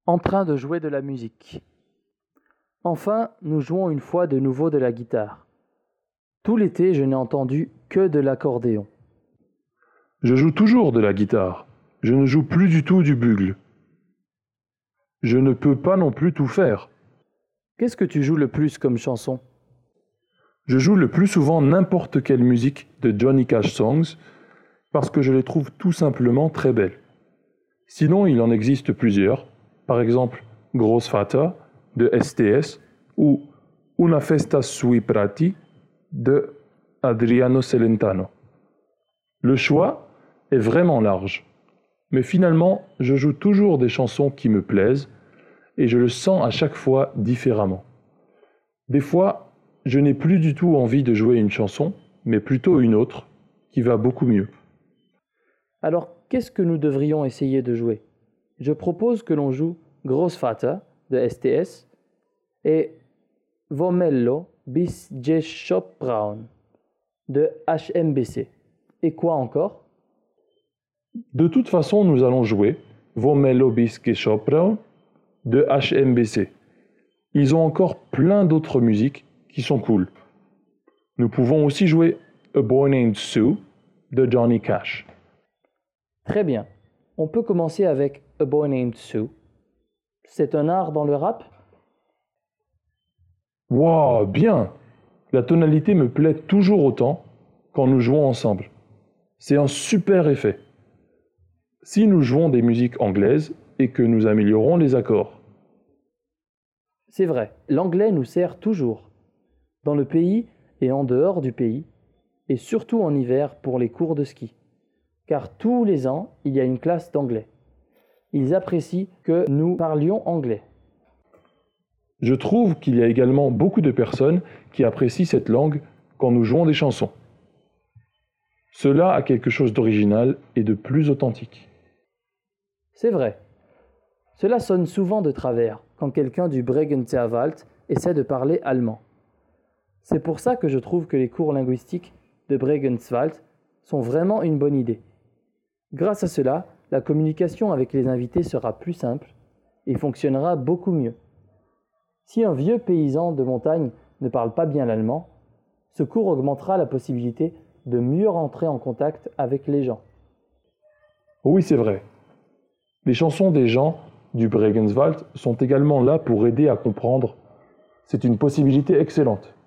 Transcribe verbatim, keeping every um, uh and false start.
en train de jouer de la musique. Enfin, nous jouons une fois de nouveau de la guitare. Tout l'été, je n'ai entendu que de l'accordéon. Je joue toujours de la guitare. Je ne joue plus du tout du bugle. Je ne peux pas non plus tout faire. Qu'est-ce que tu joues le plus comme chanson? Je joue le plus souvent n'importe quelle musique de Johnny Cash Songs parce que je les trouve tout simplement très belles. Sinon, il en existe plusieurs, par exemple Großvater de S T S ou Una festa sui prati de Adriano Celentano. Le choix est vraiment large, mais finalement, je joue toujours des chansons qui me plaisent et je le sens à chaque fois différemment. Des fois, je n'ai plus du tout envie de jouer une chanson, mais plutôt une autre qui va beaucoup mieux. Alors, qu'est-ce que nous devrions essayer de jouer? Je propose que l'on joue Großvater de S T S et Vomello bis Jesshop Brown de H M B C. Et quoi encore? De toute façon, nous allons jouer Vomello bis Jesshop Brown de H M B C. Ils ont encore plein d'autres musiques qui sont cool. Nous pouvons aussi jouer A Boy Named Sue de Johnny Cash. Très bien. On peut commencer avec A Boy Named Sue. C'est un art dans le rap? Wow, bien! La tonalité me plaît toujours autant quand nous jouons ensemble. C'est un super effet. Si nous jouons des musiques anglaises et que nous améliorons les accords. C'est vrai, l'anglais nous sert toujours, dans le pays et en dehors du pays, et surtout en hiver pour les cours de ski. Car tous les ans, il y a une classe d'anglais. Ils apprécient que nous parlions anglais. Je trouve qu'il y a également beaucoup de personnes qui apprécient cette langue quand nous jouons des chansons. Cela a quelque chose d'original et de plus authentique. C'est vrai. Cela sonne souvent de travers quand quelqu'un du Bregenzerwald essaie de parler allemand. C'est pour ça que je trouve que les cours linguistiques de Bregenzerwald sont vraiment une bonne idée. Grâce à cela, la communication avec les invités sera plus simple et fonctionnera beaucoup mieux. Si un vieux paysan de montagne ne parle pas bien l'allemand, ce cours augmentera la possibilité de mieux rentrer en contact avec les gens. Oui, c'est vrai. Les chansons des gens du Bregenzerwald sont également là pour aider à comprendre. C'est une possibilité excellente.